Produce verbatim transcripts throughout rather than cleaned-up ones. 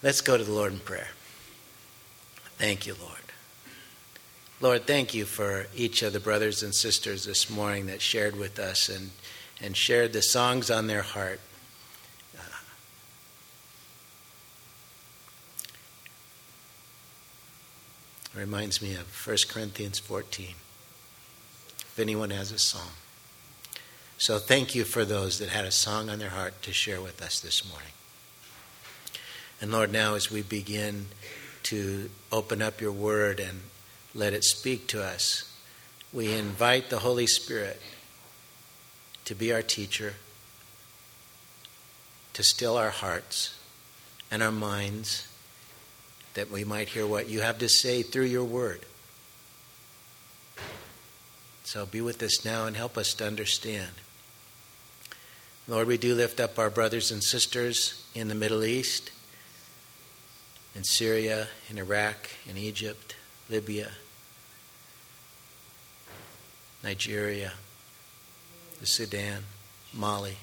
Let's go to the Lord in prayer. Thank you, Lord. Lord, thank you for each of the brothers and sisters this morning that shared with us and, and shared the songs on their heart. Uh, reminds me of First Corinthians fourteen. If anyone has a song. So thank you for those that had a song on their heart to share with us this morning. And Lord, now as we begin to open up your word and let it speak to us, we invite the Holy Spirit to be our teacher, to still our hearts and our minds, that we might hear what you have to say through your word. So be with us now and help us to understand. Lord, we do lift up our brothers and sisters in the Middle East, in Syria, in Iraq, in Egypt, Libya, Nigeria, the Sudan, Mali,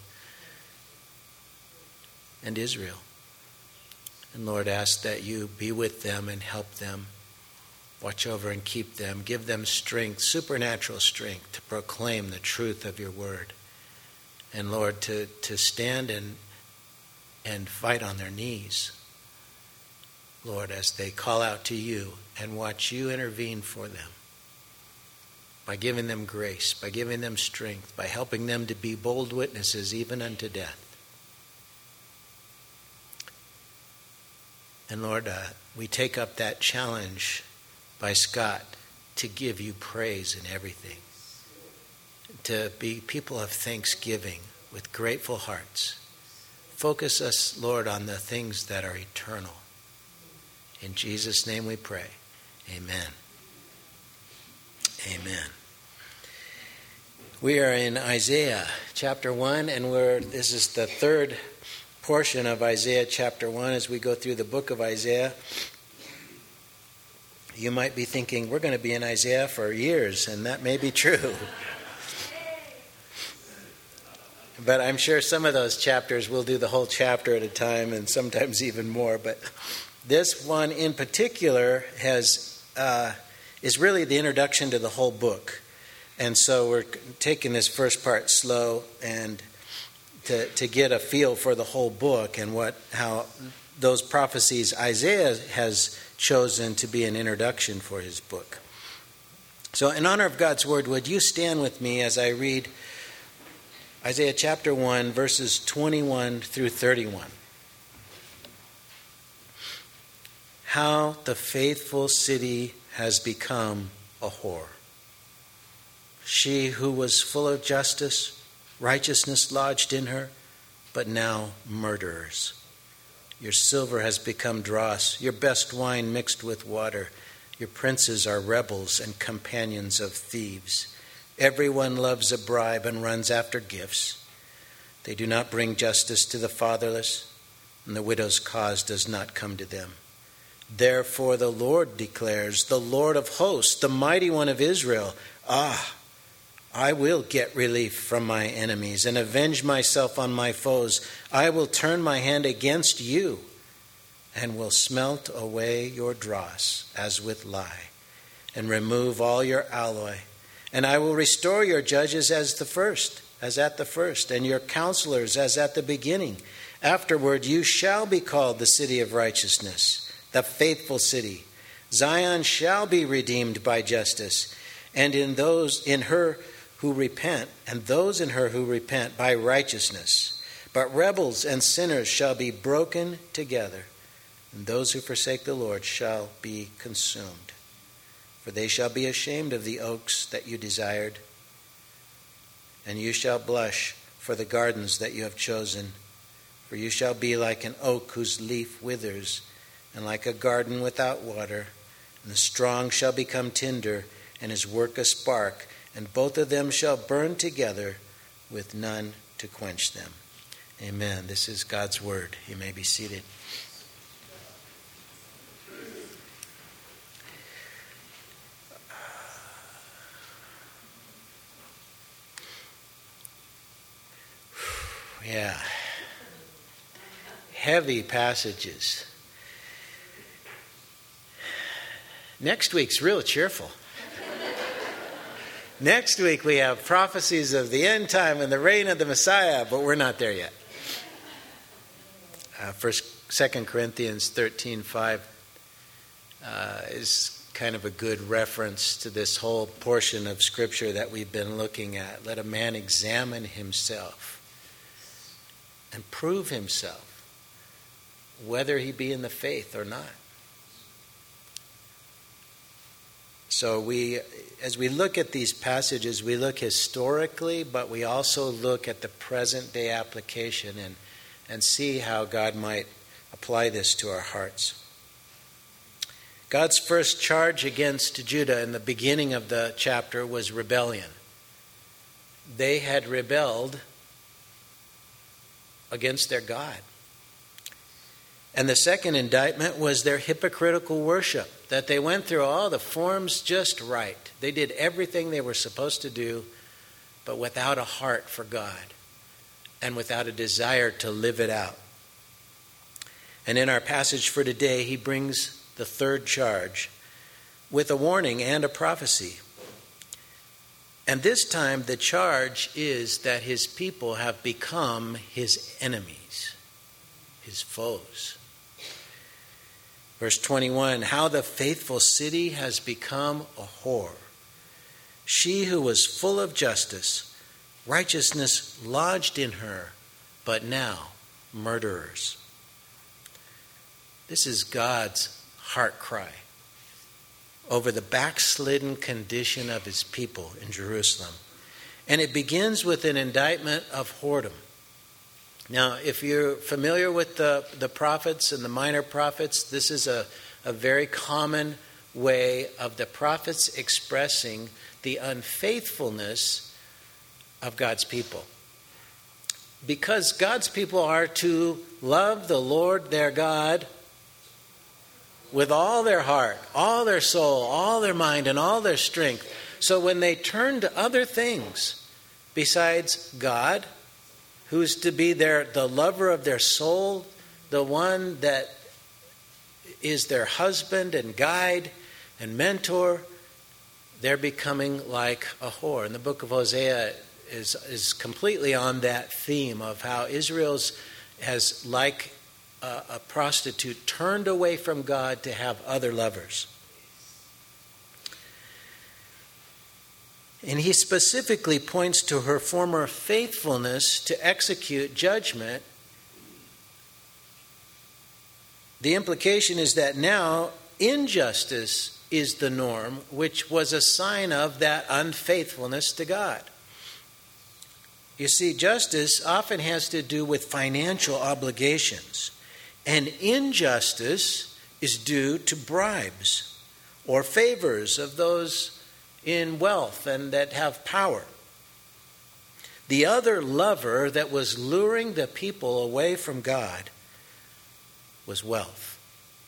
and Israel. And Lord, ask that you be with them and help them. Watch over and keep them. Give them strength, supernatural strength, to proclaim the truth of your word. And Lord, to, to stand and, and fight on their knees, Lord, as they call out to you and watch you intervene for them by giving them grace, by giving them strength, by helping them to be bold witnesses even unto death. And Lord, uh, we take up that challenge by Scott to give you praise in everything, to be people of thanksgiving with grateful hearts. Focus us, Lord, on the things that are eternal. In Jesus' name we pray. Amen. Amen. We are in Isaiah chapter one, and we're this is the third portion of Isaiah chapter one as we go through the book of Isaiah. You might be thinking, we're going to be in Isaiah for years, and that may be true. But I'm sure some of those chapters we'll do the whole chapter at a time, and sometimes even more. But this one in particular has uh, is really the introduction to the whole book. And so we're taking this first part slow and to, to get a feel for the whole book and what how those prophecies Isaiah has chosen to be an introduction for his book. So in honor of God's word, would you stand with me as I read Isaiah chapter one, verses twenty-one through thirty-one. How the faithful city has become a whore. She who was full of justice, righteousness lodged in her, but now murderers. Your silver has become dross, your best wine mixed with water. Your princes are rebels and companions of thieves. Everyone loves a bribe and runs after gifts. They do not bring justice to the fatherless, and the widow's cause does not come to them. Therefore the Lord declares, the Lord of hosts, the mighty one of Israel, ah, I will get relief from my enemies and avenge myself on my foes. I will turn my hand against you and will smelt away your dross as with lye and remove all your alloy. And I will restore your judges as the first, as at the first, and your counselors as at the beginning. Afterward you shall be called the city of righteousness, the faithful city. Zion shall be redeemed by justice, and in those in her who repent, and those in her who repent by righteousness. But rebels and sinners shall be broken together, and those who forsake the Lord shall be consumed. For they shall be ashamed of the oaks that you desired, and you shall blush for the gardens that you have chosen. For you shall be like an oak whose leaf withers, and like a garden without water. And the strong shall become tinder, and his work a spark, and both of them shall burn together with none to quench them. Amen. This is God's word. You may be seated. Yeah. Heavy passages. Next week's real cheerful. Next week we have prophecies of the end time and the reign of the Messiah, but we're not there yet. Uh, First, Second Corinthians thirteen five uh, is kind of a good reference to this whole portion of Scripture that we've been looking at. Let a man examine himself and prove himself, whether he be in the faith or not. So we, as we look at these passages, we look historically, but we also look at the present day application and, and see how God might apply this to our hearts. God's first charge against Judah in the beginning of the chapter was rebellion. They had rebelled against their God. And the second indictment was their hypocritical worship, that they went through all the forms just right. They did everything they were supposed to do, but without a heart for God and without a desire to live it out. And in our passage for today, he brings the third charge with a warning and a prophecy. And this time the charge is that his people have become his enemies, his foes. Verse twenty-one, how the faithful city has become a whore. She who was full of justice, righteousness lodged in her, but now murderers. This is God's heart cry over the backslidden condition of his people in Jerusalem. And it begins with an indictment of whoredom. Now, if you're familiar with the, the prophets and the minor prophets, this is a, a very common way of the prophets expressing the unfaithfulness of God's people. Because God's people are to love the Lord their God with all their heart, all their soul, all their mind, and all their strength. So when they turn to other things besides God, who's to be their the lover of their soul, the one that is their husband and guide and mentor, they're becoming like a whore. And the book of Hosea is is completely on that theme of how Israel's has, like a, a prostitute, turned away from God to have other lovers. And he specifically points to her former faithfulness to execute judgment. The implication is that now injustice is the norm, which was a sign of that unfaithfulness to God. You see, justice often has to do with financial obligations, and injustice is due to bribes or favors of those in wealth and that have power. The other lover that was luring the people away from God was wealth,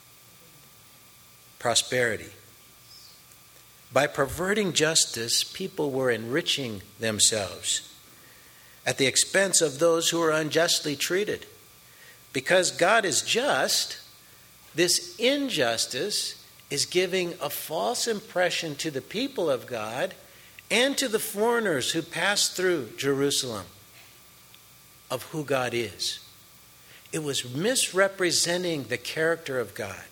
prosperity. By perverting justice, people were enriching themselves at the expense of those who were unjustly treated. Because God is just, this injustice is giving a false impression to the people of God and to the foreigners who pass through Jerusalem of who God is. It was misrepresenting the character of God.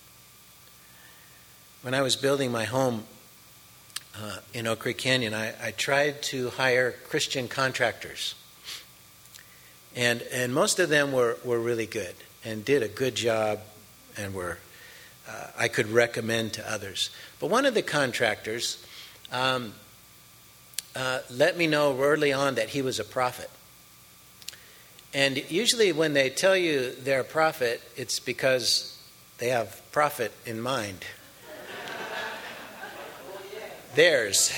When I was building my home uh, in Oak Creek Canyon, I, I tried to hire Christian contractors. And and most of them were, were really good and did a good job and were uh, I could recommend to others. But one of the contractors um, uh, let me know early on that he was a prophet. And usually when they tell you they're a prophet, it's because they have profit in mind. Theirs.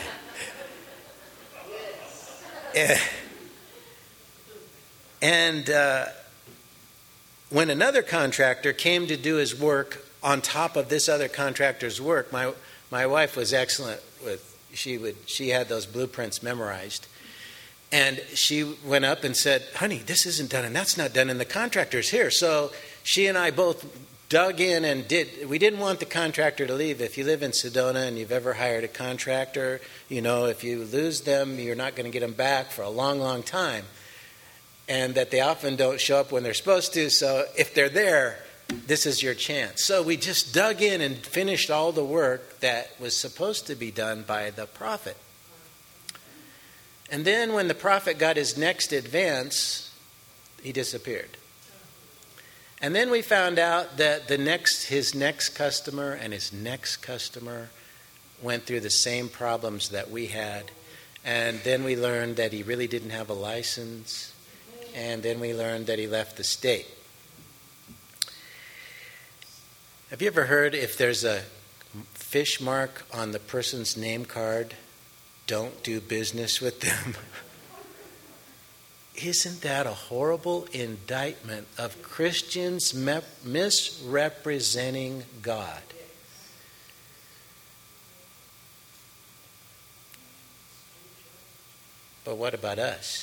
And uh, when another contractor came to do his work on top of this other contractor's work, my my wife was excellent with she would she had those blueprints memorized, and she went up and said, "Honey, this isn't done, and that's not done, and the contractor's here." So she and I both dug in and did, we didn't want the contractor to leave. If you live in Sedona and you've ever hired a contractor, you know, if you lose them, you're not going to get them back for a long, long time. And that they often don't show up when they're supposed to. So if they're there, this is your chance. So we just dug in and finished all the work that was supposed to be done by the prophet. And then when the prophet got his next advance, he disappeared. And then we found out that the next, his next customer and his next customer went through the same problems that we had. And then we learned that he really didn't have a license. And then we learned that he left the state. Have you ever heard if there's a fish mark on the person's name card, don't do business with them? Isn't that a horrible indictment of Christians me- misrepresenting God? But what about us?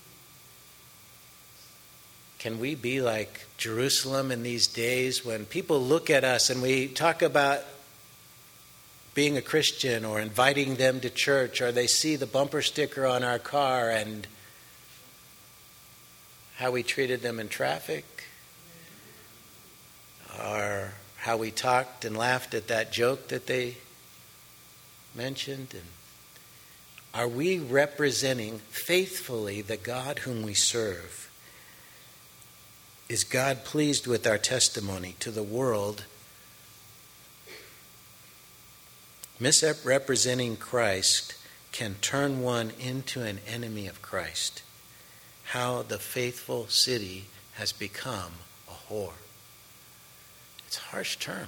Can we be like Jerusalem in these days when people look at us and we talk about being a Christian or inviting them to church, or they see the bumper sticker on our car and how we treated them in traffic, or how we talked and laughed at that joke that they mentioned? And are we representing faithfully the God whom we serve? Is God pleased with our testimony to the world? Misrepresenting Christ can turn one into an enemy of Christ. How the faithful city has become a whore. It's a harsh term,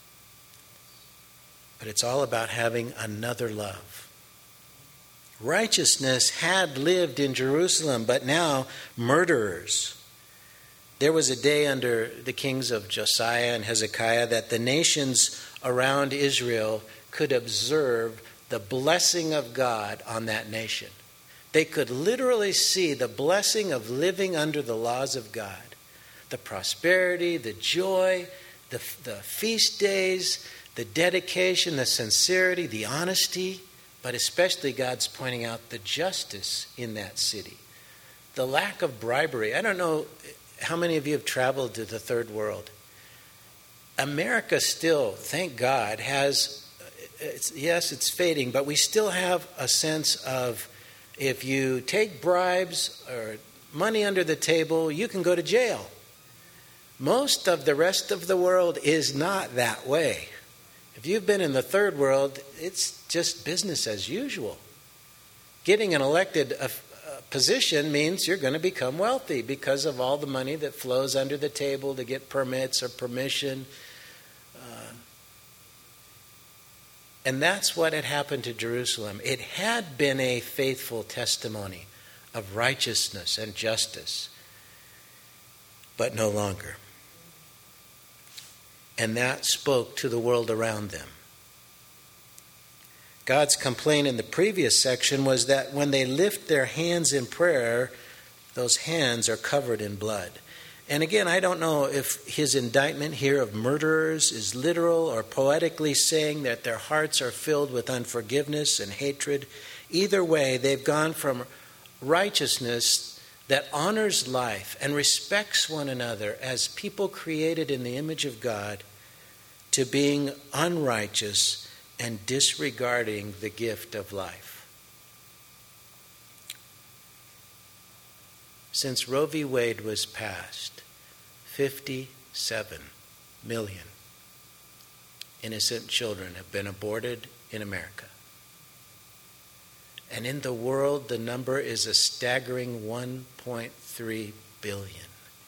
but it's all about having another love. Righteousness had lived in Jerusalem, but now murderers. There was a day under the kings of Josiah and Hezekiah that the nations around Israel could observe the blessing of God on that nation. They could literally see the blessing of living under the laws of God. The prosperity, the joy, the, the feast days, the dedication, the sincerity, the honesty, but especially God's pointing out the justice in that city. The lack of bribery. I don't know how many of you have traveled to the third world. America still, thank God, has, it's, yes, it's fading, but we still have a sense of, if you take bribes or money under the table, you can go to jail. Most of the rest of the world is not that way. If you've been in the third world, it's just business as usual. Getting an elected uh, position means you're going to become wealthy because of all the money that flows under the table to get permits or permission. Uh, and that's what had happened to Jerusalem. It had been a faithful testimony of righteousness and justice, but no longer. And that spoke to the world around them. God's complaint in the previous section was that when they lift their hands in prayer, those hands are covered in blood. And again, I don't know if his indictment here of murderers is literal or poetically saying that their hearts are filled with unforgiveness and hatred. Either way, they've gone from righteousness that honors life and respects one another as people created in the image of God to being unrighteous and disregarding the gift of life. Since Roe v. Wade was passed, fifty-seven million innocent children have been aborted in America. And in the world, the number is a staggering one point three billion.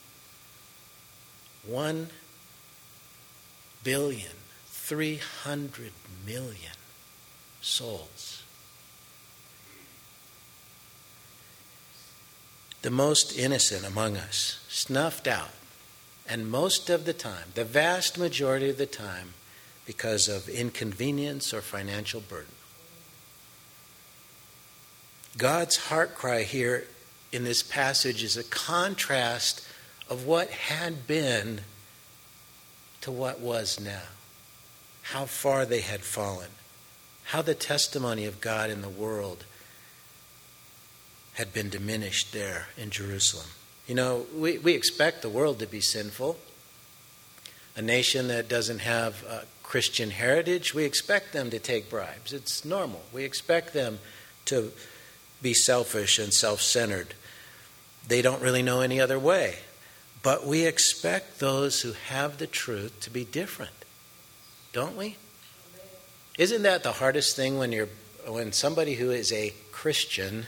One billion, three hundred million souls. The most innocent among us, snuffed out, and most of the time, the vast majority of the time, because of inconvenience or financial burden. God's heart cry here in this passage is a contrast of what had been to what was now. How far they had fallen. How the testimony of God in the world had been diminished there in Jerusalem. You know, we, we expect the world to be sinful. A nation that doesn't have a Christian heritage, we expect them to take bribes. It's normal. We expect them to be selfish and self-centered. They don't really know any other way. But we expect those who have the truth to be different, don't we? Isn't that the hardest thing when you're when somebody who is a Christian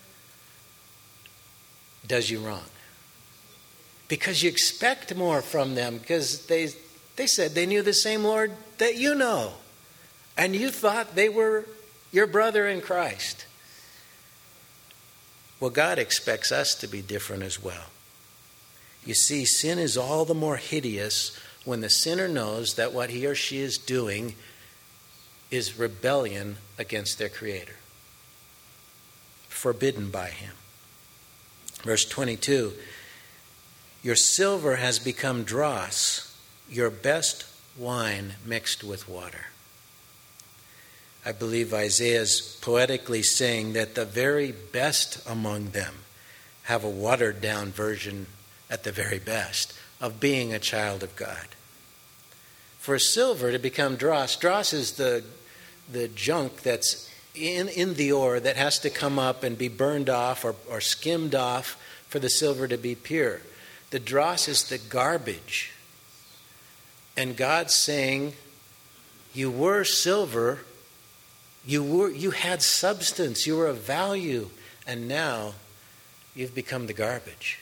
does you wrong? Because you expect more from them, because they they said they knew the same Lord that you know, and you thought they were your brother in Christ. Well, God expects us to be different as well. You see, sin is all the more hideous when the sinner knows that what he or she is doing is rebellion against their Creator, forbidden by Him. Verse twenty-two, your silver has become dross, your best wine mixed with water. I believe Isaiah's poetically saying that the very best among them have a watered-down version at the very best of being a child of God. For silver to become dross, dross is the, the junk that's in, in the ore that has to come up and be burned off or, or skimmed off for the silver to be pure. The dross is the garbage. And God's saying, you were silver, you were you had substance, you were of value, and now you've become the garbage.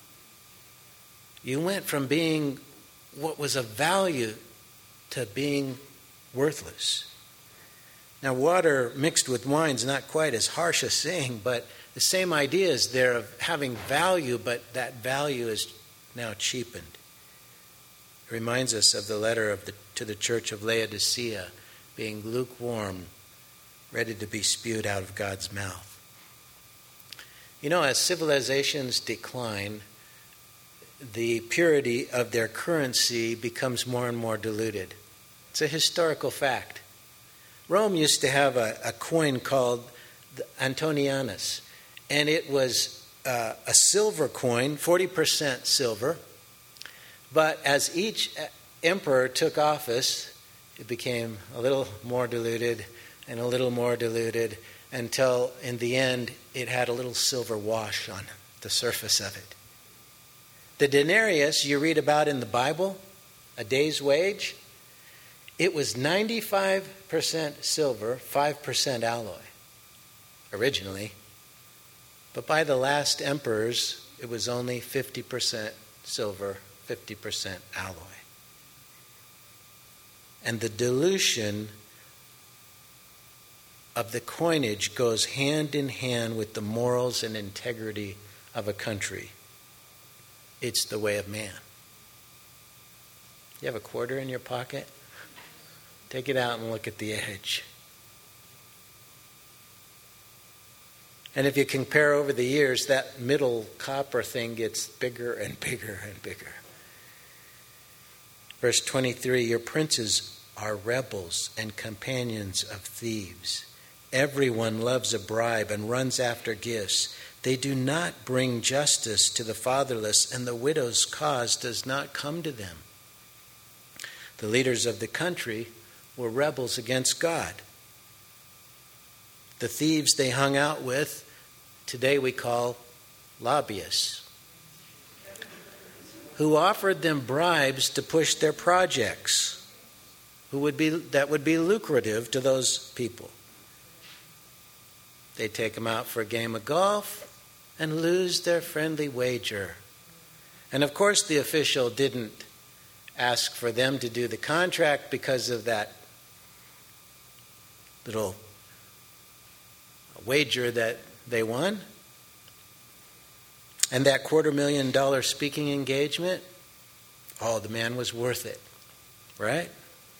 You went from being what was of value to being worthless. Now, water mixed with wine is not quite as harsh a saying, but the same idea is there of having value, but that value is now cheapened. It reminds us of the letter of the, to the church of Laodicea being lukewarm, ready to be spewed out of God's mouth. You know, as civilizations decline, the purity of their currency becomes more and more diluted. It's a historical fact. Rome used to have a, a coin called the Antonianus, and it was uh, a silver coin, forty percent silver. But as each emperor took office, it became a little more diluted and a little more diluted until in the end it had a little silver wash on the surface of it. The denarius you read about in the Bible, a day's wage, it was ninety-five percent silver, five percent alloy originally. But by the last emperors, it was only fifty percent silver, fifty percent alloy. And the dilution of the coinage goes hand in hand with the morals and integrity of a country. It's the way of man. You have a quarter in your pocket? Take it out and look at the edge. And if you compare over the years, that middle copper thing gets bigger and bigger and bigger. Verse twenty-three, your princes are rebels and companions of thieves. Everyone loves a bribe and runs after gifts. They do not bring justice to the fatherless, and the widow's cause does not come to them. The leaders of the country were rebels against God. The thieves they hung out with, today we call lobbyists, who offered them bribes to push their projects, who would be that would be lucrative to those people. They'd take them out for a game of golf and lose their friendly wager. And of course the official didn't ask for them to do the contract because of that little wager that they won. And that quarter million dollar speaking engagement, oh, the man was worth it, right?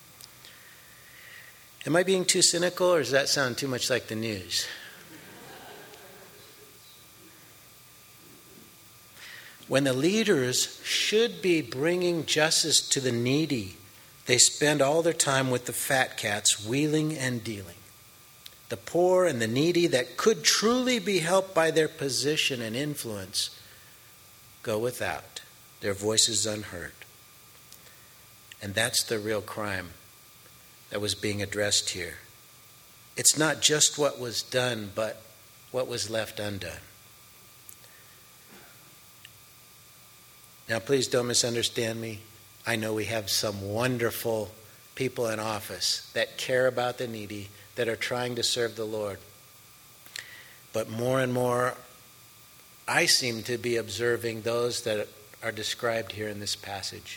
Am I being too cynical, or does that sound too much like the news? When the leaders should be bringing justice to the needy, they spend all their time with the fat cats, wheeling and dealing. The poor and the needy that could truly be helped by their position and influence go without, their voices unheard. And that's the real crime that was being addressed here. It's not just what was done, but what was left undone. Now, please don't misunderstand me. I know we have some wonderful people in office that care about the needy, that are trying to serve the Lord. But more and more, I seem to be observing those that are described here in this passage.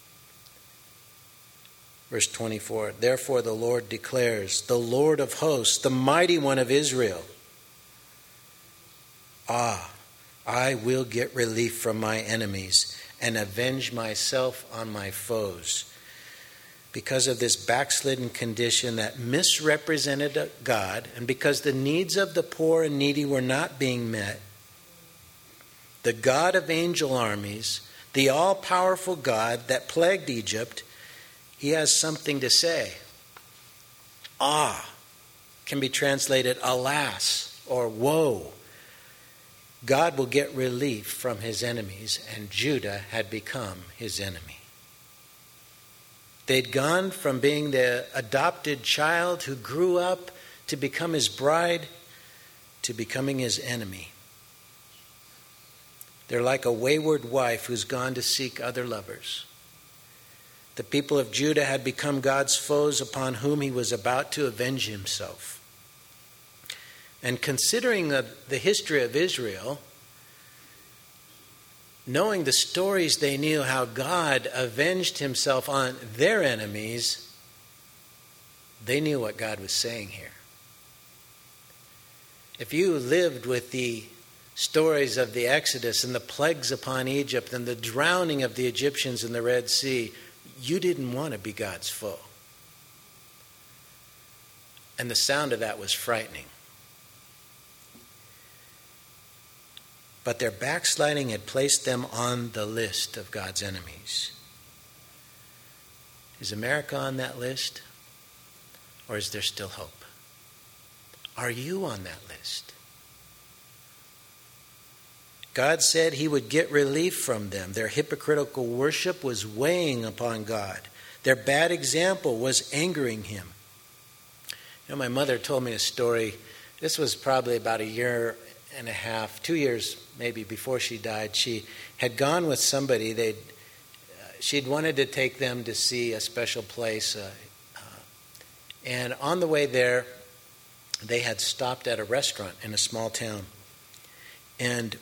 Verse twenty-four, therefore the Lord declares, the Lord of hosts, the mighty one of Israel, ah, I will get relief from my enemies and avenge myself on my foes. Because of this backslidden condition that misrepresented God, and because the needs of the poor and needy were not being met, the God of angel armies, the all-powerful God that plagued Egypt, he has something to say. Ah can be translated alas or woe. God will get relief from his enemies, and Judah had become his enemy. They'd gone from being the adopted child who grew up to become his bride to becoming his enemy. They're like a wayward wife who's gone to seek other lovers. The people of Judah had become God's foes upon whom he was about to avenge himself. And considering the, the history of Israel, knowing the stories they knew how God avenged himself on their enemies, they knew what God was saying here. If you lived with the stories of the Exodus and the plagues upon Egypt and the drowning of the Egyptians in the Red Sea, you didn't want to be God's foe. And the sound of that was frightening. But their backsliding had placed them on the list of God's enemies. Is America on that list? Or is there still hope? Are you on that list? God said he would get relief from them. Their hypocritical worship was weighing upon God. Their bad example was angering him. You know, my mother told me a story. This was probably about a year and a half, two years maybe before she died. She had gone with somebody. They'd, uh, she'd wanted to take them to see a special place. Uh, uh, and on the way there, they had stopped at a restaurant in a small town. And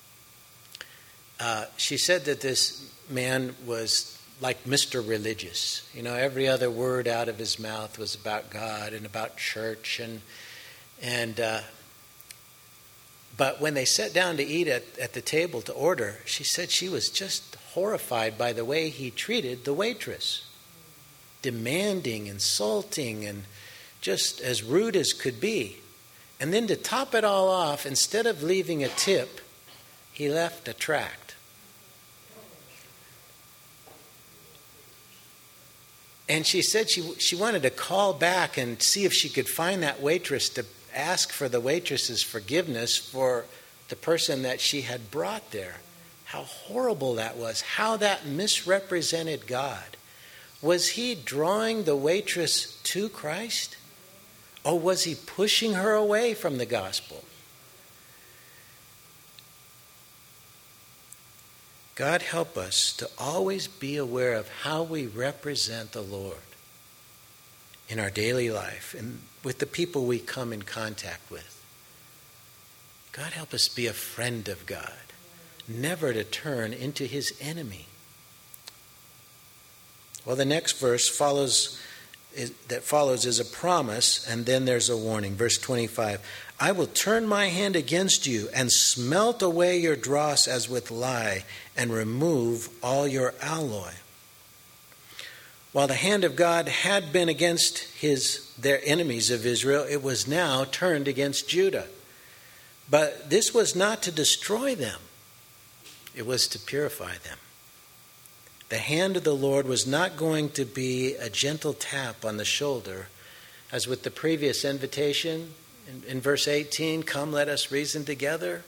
uh, she said that this man was like Mister Religious. You know, every other word out of his mouth was about God and about church. And, and uh, but when they sat down to eat at, at the table to order, she said she was just horrified by the way he treated the waitress. Demanding, insulting, and just as rude as could be. And then to top it all off, instead of leaving a tip, he left a tract. And she said she she wanted to call back and see if she could find that waitress to ask for the waitress's forgiveness for the person that she had brought there. How horrible that was. How that misrepresented God. Was he drawing the waitress to Christ? Or was he pushing her away from the gospel? God help us to always be aware of how we represent the Lord in our daily life and with the people we come in contact with. God help us be a friend of God, never to turn into his enemy. Well, the next verse follows is, that follows is a promise, and then there's a warning. Verse twenty-five, I will turn my hand against you and smelt away your dross as with lye and remove all your alloy. While the hand of God had been against his their enemies of Israel, it was now turned against Judah. But this was not to destroy them. It was to purify them. The hand of the Lord was not going to be a gentle tap on the shoulder, as with the previous invitation in, in verse eighteen, come, let us reason together.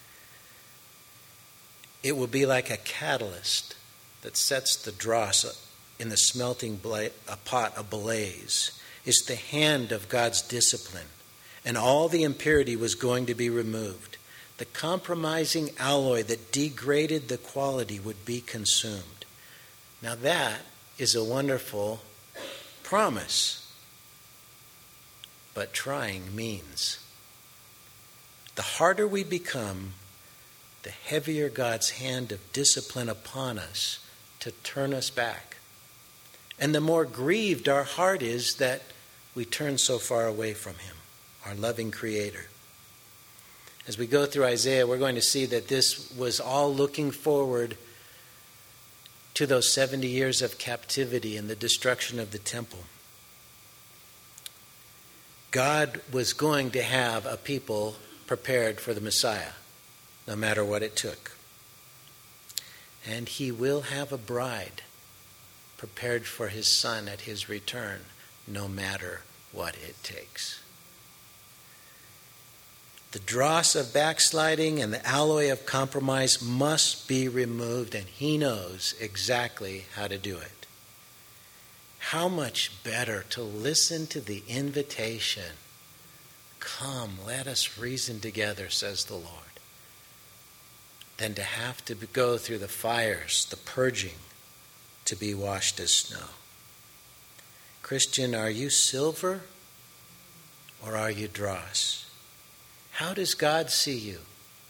It will be like a catalyst that sets the dross in the smelting bla- a pot ablaze. It's the hand of God's discipline, and all the impurity was going to be removed. The compromising alloy that degraded the quality would be consumed. Now that is a wonderful promise, but trying means. The harder we become, the heavier God's hand of discipline upon us to turn us back. And the more grieved our heart is that we turn so far away from Him, our loving Creator. As we go through Isaiah, we're going to see that this was all looking forward to those seventy years of captivity and the destruction of the temple. God was going to have a people prepared for the Messiah, no matter what it took. And He will have a bride prepared for His Son at His return, no matter what it takes. The dross of backsliding and the alloy of compromise must be removed, and He knows exactly how to do it. How much better to listen to the invitation, come, let us reason together, says the Lord, than to have to go through the fires, the purging, to be washed as snow. Christian, are you silver or are you dross? How does God see you?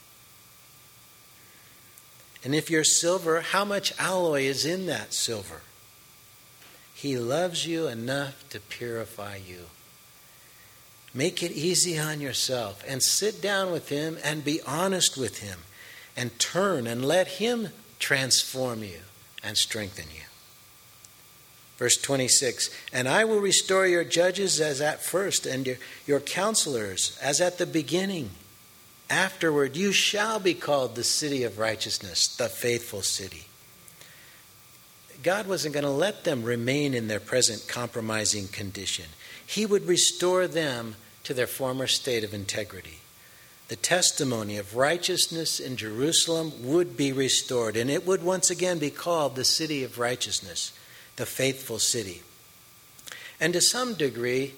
And if you're silver, how much alloy is in that silver? He loves you enough to purify you. Make it easy on yourself and sit down with Him and be honest with Him and turn and let Him transform you and strengthen you. Verse twenty-six, and I will restore your judges as at first, and your, your counselors as at the beginning. Afterward you shall be called the city of righteousness, the faithful city. God wasn't going to let them remain in their present compromising condition. He would restore them to their former state of integrity. The testimony of righteousness in Jerusalem would be restored, and it would once again be called the city of righteousness, the faithful city. And to some degree,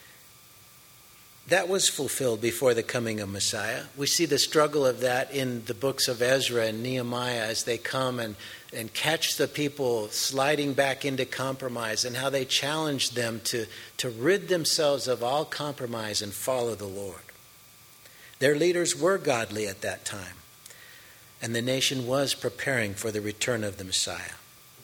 that was fulfilled before the coming of Messiah. We see the struggle of that in the books of Ezra and Nehemiah as they come and, and catch the people sliding back into compromise, and how they challenge them to, to rid themselves of all compromise and follow the Lord. Their leaders were godly at that time, and the nation was preparing for the return of the Messiah.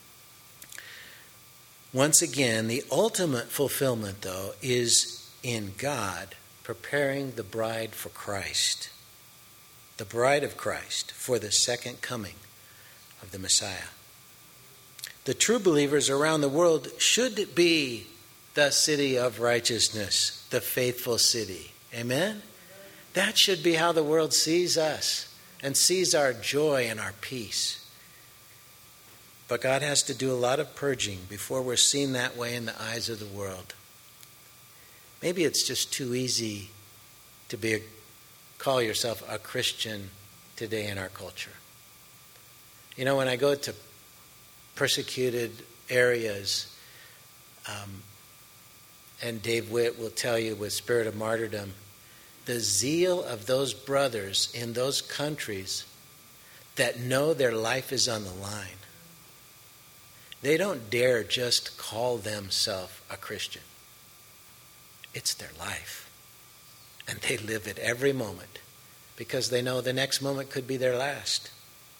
Once again, the ultimate fulfillment, though, is in God preparing the bride for Christ, the bride of Christ for the second coming of the Messiah. The true believers around the world should be the city of righteousness, the faithful city. Amen? That should be how the world sees us and sees our joy and our peace. But God has to do a lot of purging before we're seen that way in the eyes of the world. Maybe it's just too easy to be a, call yourself a Christian today in our culture. You know, when I go to persecuted areas, um, and Dave Witt will tell you with Spirit of Martyrdom, the zeal of those brothers in those countries that know their life is on the line. They don't dare just call themselves a Christian. It's their life. And they live it every moment because they know the next moment could be their last.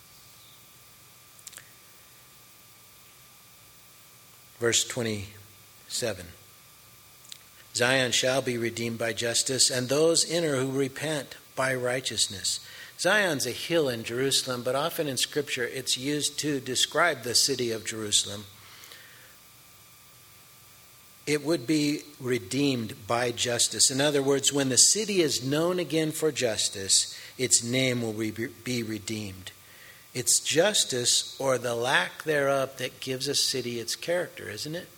Verse twenty-seven. Zion shall be redeemed by justice, and those in her who repent by righteousness. Zion's a hill in Jerusalem, but often in Scripture it's used to describe the city of Jerusalem. It would be redeemed by justice. In other words, when the city is known again for justice, its name will be redeemed. It's justice or the lack thereof that gives a city its character, isn't it?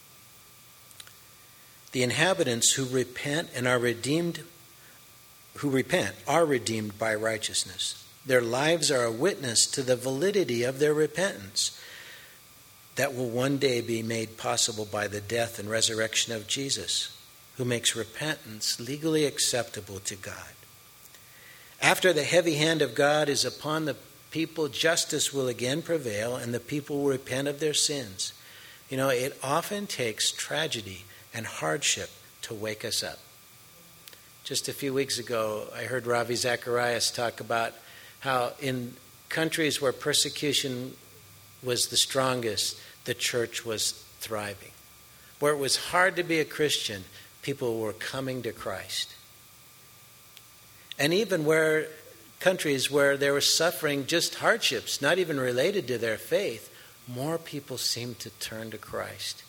The inhabitants who repent and are redeemed, who repent, are redeemed by righteousness. Their lives are a witness to the validity of their repentance that will one day be made possible by the death and resurrection of Jesus, who makes repentance legally acceptable to God. After the heavy hand of God is upon the people, justice will again prevail and the people will repent of their sins. You know, it often takes tragedy and hardship to wake us up. Just a few weeks ago, I heard Ravi Zacharias talk about how in countries where persecution was the strongest, the church was thriving. Where it was hard to be a Christian, people were coming to Christ. And even where countries where there was suffering, just hardships, not even related to their faith, more people seemed to turn to Christ.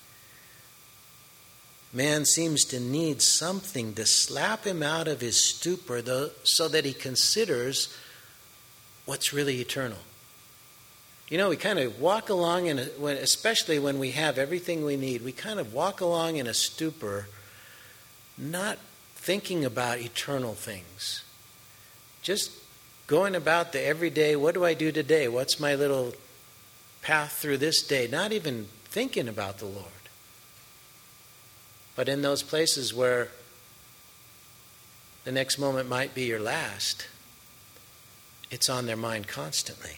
Man seems to need something to slap him out of his stupor though, so that he considers what's really eternal. You know, we kind of walk along, in a, when, especially when we have everything we need, we kind of walk along in a stupor, not thinking about eternal things. Just going about the everyday, what do I do today? What's my little path through this day? Not even thinking about the Lord. But in those places where the next moment might be your last, it's on their mind constantly.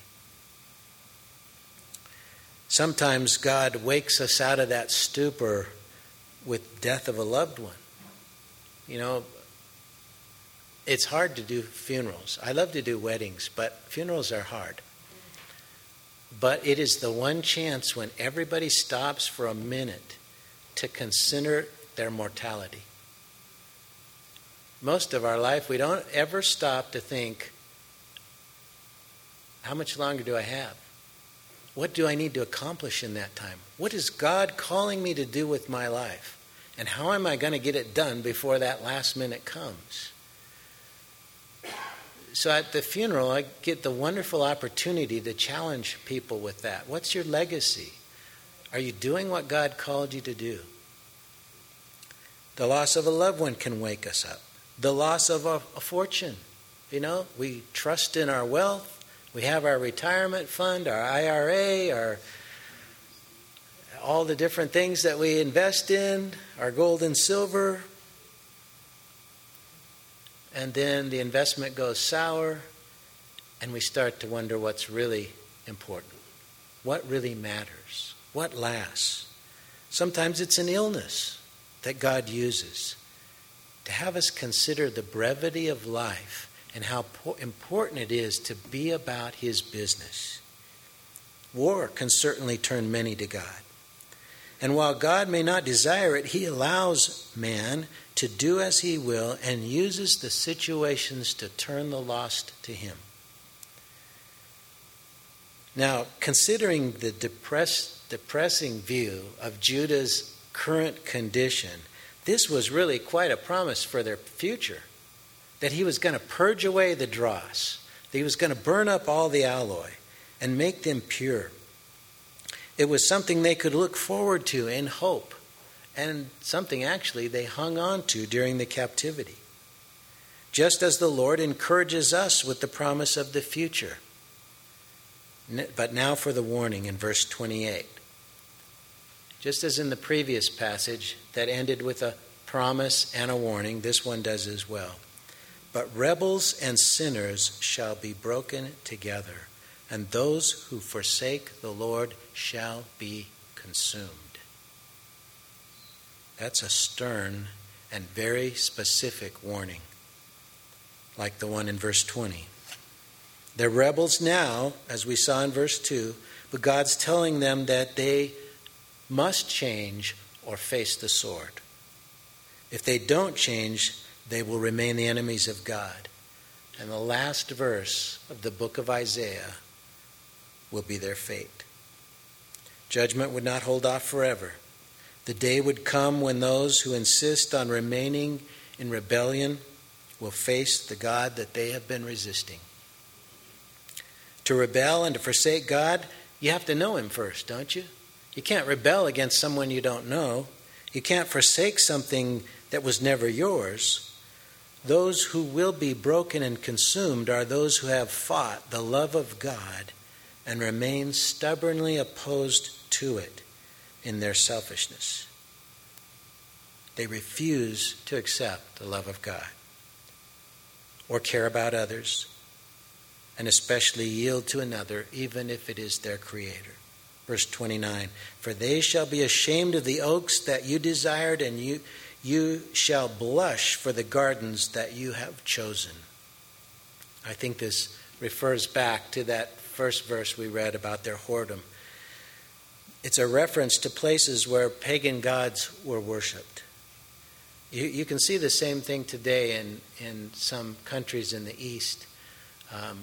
Sometimes God wakes us out of that stupor with death of a loved one. You know, it's hard to do funerals. I love to do weddings, but funerals are hard. But it is the one chance when everybody stops for a minute to consider their mortality. Most of our life, we don't ever stop to think, how much longer do I have? What do I need to accomplish in that time? What is God calling me to do with my life? And how am I going to get it done before that last minute comes? So at the funeral, I get the wonderful opportunity to challenge people with that. What's your legacy? Are you doing what God called you to do? The loss of a loved one can wake us up. The loss of a, a fortune. You know, we trust in our wealth. We have our retirement fund, our I R A, our all the different things that we invest in, our gold and silver. And then the investment goes sour, and we start to wonder what's really important. What really matters? What lasts? Sometimes it's an illness that God uses to have us consider the brevity of life and how important it is to be about His business. War can certainly turn many to God. And while God may not desire it, He allows man to do as he will and uses the situations to turn the lost to Him. Now, considering the depress, depressing view of Judah's current condition, this was really quite a promise for their future. That He was going to purge away the dross, that He was going to burn up all the alloy and make them pure. It was something they could look forward to in hope, and something actually they hung on to during the captivity. Just as the Lord encourages us with the promise of the future. But now for the warning in verse twenty-eight. Just as in the previous passage that ended with a promise and a warning, this one does as well. But rebels and sinners shall be broken together, and those who forsake the Lord shall be consumed. That's a stern and very specific warning, like the one in verse twenty. They're rebels now, as we saw in verse two, but God's telling them that they must change or face the sword. If they don't change, they will remain the enemies of God. And the last verse of the book of Isaiah will be their fate. Judgment would not hold off forever. The day would come when those who insist on remaining in rebellion will face the God that they have been resisting. To rebel and to forsake God, you have to know him first, don't you? You can't rebel against someone you don't know. You can't forsake something that was never yours. Those who will be broken and consumed are those who have fought the love of God and remain stubbornly opposed to it in their selfishness. They refuse to accept the love of God or care about others, and especially yield to another, even if it is their creator. Verse twenty-nine, for they shall be ashamed of the oaks that you desired, and you, you shall blush for the gardens that you have chosen. I think this refers back to that first verse we read about their whoredom. It's a reference to places where pagan gods were worshipped. You, you can see the same thing today in, in some countries in the East. Um,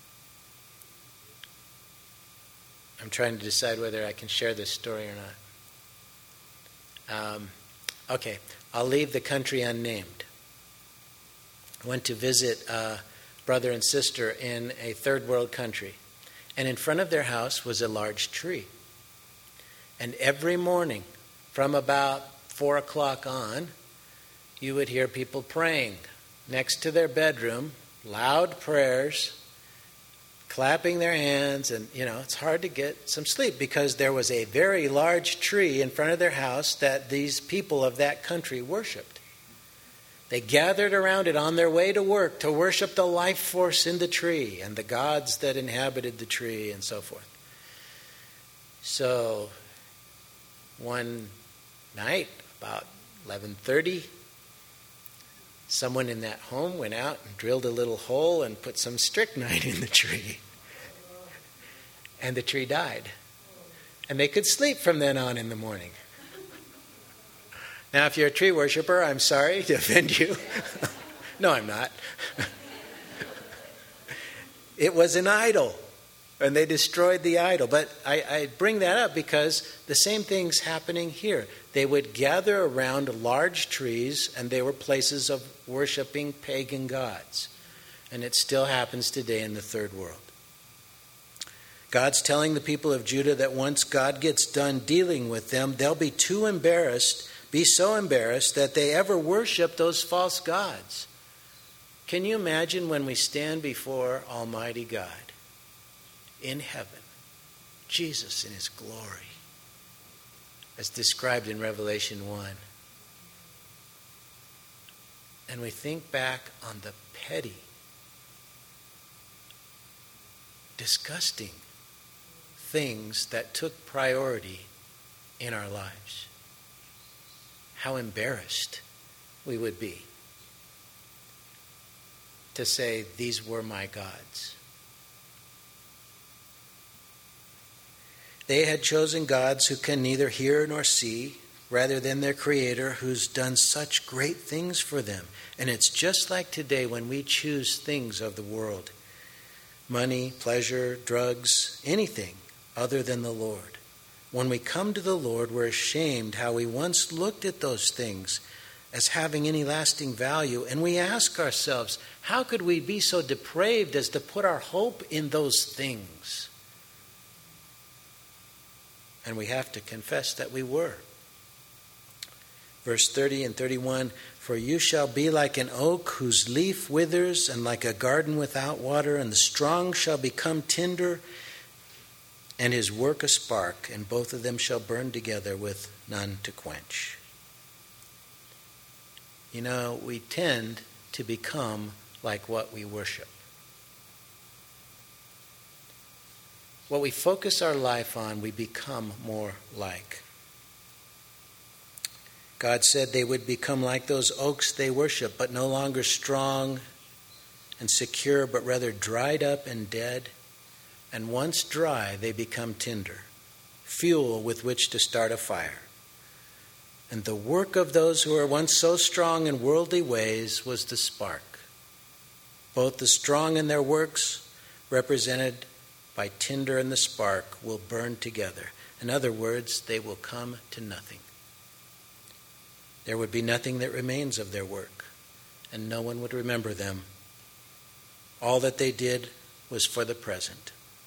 I'm trying to decide whether I can share this story or not. Um, okay, I'll leave the country unnamed. I went to visit a brother and sister in a third world country, and in front of their house was a large tree. And every morning, from about four o'clock on, you would hear people praying next to their bedroom, loud prayers, clapping their hands, and, you know, it's hard to get some sleep because there was a very large tree in front of their house that these people of that country worshipped. They gathered around it on their way to work to worship the life force in the tree and the gods that inhabited the tree and so forth. So one night, about eleven thirty, someone in that home went out and drilled a little hole and put some strychnine in the tree. And the tree died. And they could sleep from then on in the morning. Now, if you're a tree worshiper, I'm sorry to offend you. No, I'm not. It was an idol, and they destroyed the idol. But I, I bring that up because the same thing's happening here. They would gather around large trees, and they were places of worshiping pagan gods. And it still happens today in the third world. God's telling the people of Judah that once God gets done dealing with them, they'll be too embarrassed, be so embarrassed that they ever worship those false gods. Can you imagine when we stand before Almighty God in heaven, Jesus in his glory, as described in Revelation one, and we think back on the petty, disgusting things that took priority in our lives? How embarrassed we would be to say, these were my gods. They had chosen gods who can neither hear nor see, rather than their Creator who's done such great things for them. And it's just like today when we choose things of the world. Money, pleasure, drugs, anything other than the Lord. When we come to the Lord, we're ashamed how we once looked at those things as having any lasting value. And we ask ourselves, how could we be so depraved as to put our hope in those things? And we have to confess that we were. Verse thirty and thirty-one, for you shall be like an oak whose leaf withers, and like a garden without water, and the strong shall become tinder, and his work a spark, and both of them shall burn together with none to quench. You know, we tend to become like what we worship. What we focus our life on, we become more like. God said they would become like those oaks they worship, but no longer strong and secure, but rather dried up and dead. And once dry, they become tinder, fuel with which to start a fire. And the work of those who were once so strong in worldly ways was the spark. Both the strong in their works, represented by tinder and the spark, will burn together. In other words, they will come to nothing. There would be nothing that remains of their work, and no one would remember them. All that they did was for the present.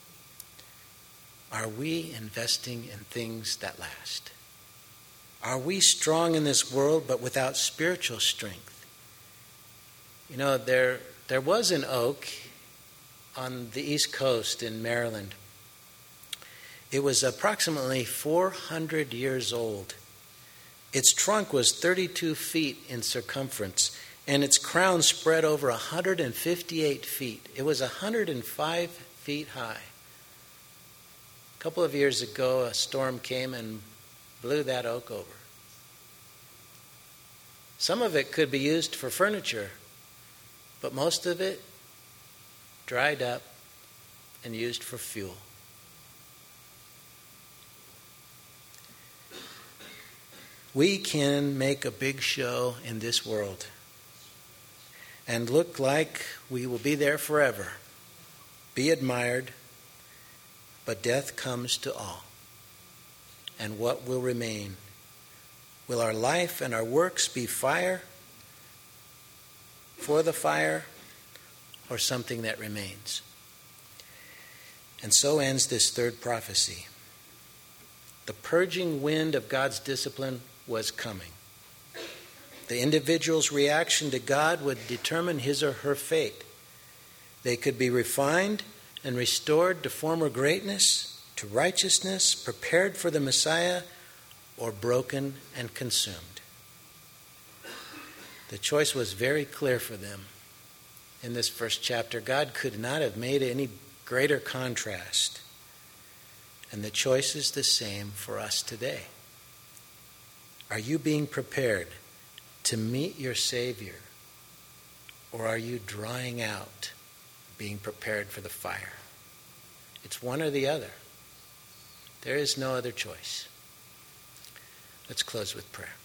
Are we investing in things that last? Are we strong in this world but without spiritual strength? You know, there, there was an oak on the East Coast in Maryland. It was approximately four hundred years old. Its trunk was thirty-two feet in circumference, and its crown spread over one hundred fifty-eight feet. It was one hundred five feet high. A couple of years ago, a storm came and blew that oak over. Some of it could be used for furniture, but most of it dried up and used for fuel. We can make a big show in this world and look like we will be there forever, be admired, but death comes to all. And what will remain? Will our life and our works be fire, for the fire, or something that remains? And so ends this third prophecy. The purging wind of God's discipline was coming. The individual's reaction to God would determine his or her fate. They could be refined and restored to former greatness, to righteousness, prepared for the Messiah, or broken and consumed. The choice was very clear for them in this first chapter. God could not have made any greater contrast. And the choice is the same for us today. Are you being prepared to meet your Savior? Or are you drying out, being prepared for the fire? It's one or the other. There is no other choice. Let's close with prayer.